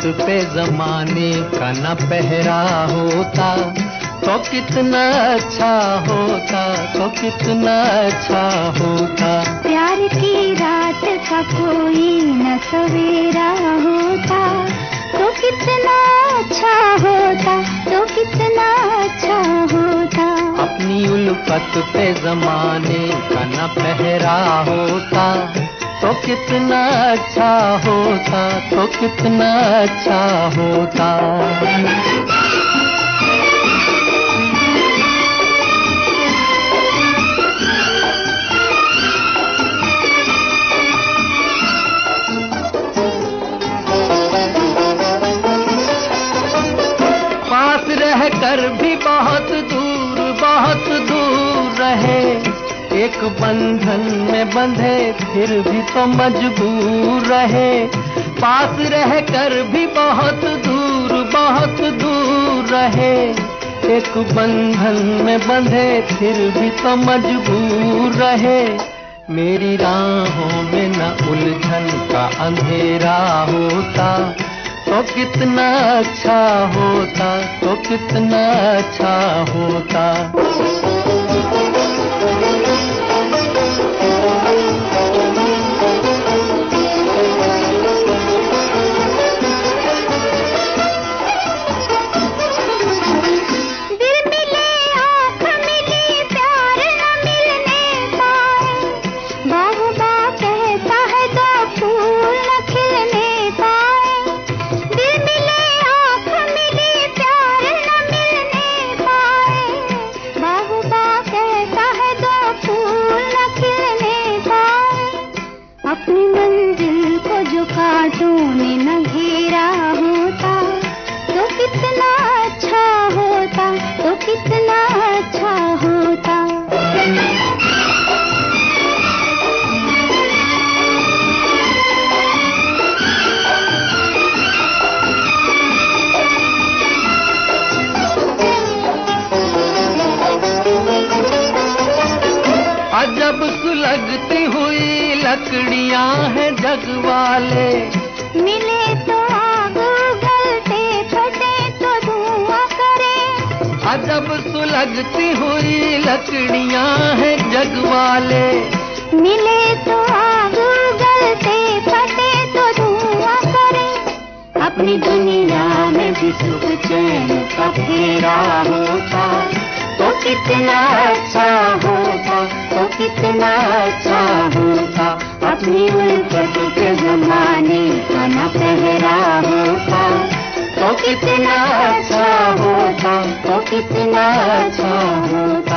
पे जमाने का न पहरा होता तो कितना अच्छा होता, तो कितना अच्छा होता। प्यार की रात का कोई न सवेरा होता तो कितना अच्छा होता, तो कितना अच्छा होता। अपनी उल्फत पे जमाने का न पहरा होता तो कितना अच्छा होता, तो कितना अच्छा होता। पास रह कर भी बहुत दूर रहे, एक बंधन में बंधे फिर भी तो मजबूर रहे। पास रह कर भी बहुत दूर रहे, एक बंधन में बंधे फिर भी तो मजबूर रहे। मेरी राहों में न उलझन का अंधेरा होता तो कितना अच्छा होता, तो कितना अच्छा होता। अपनी मंजिल को जो कांटों ने न घेरा होता तो कितना अच्छा होता, तो कितना अच्छा होता। अजब सुलगती हुई लकड़ियां हैं जग वाले, मिले तो आग उगलते, फटे तो धुआं करे। अजब सुलगती हुई लकड़ियां हैं जग वाले, मिले तो आग उगलते, फटे तो धुआं करे। अपनी दुनिया में भी सुख चैन का फेरा होता तो कितना अच्छा होता, तो कितना अच्छा होता। अपनी उल्फत के जमाने का न पहरा होता तो कितना अच्छा होता, तो कितना अच्छा होता।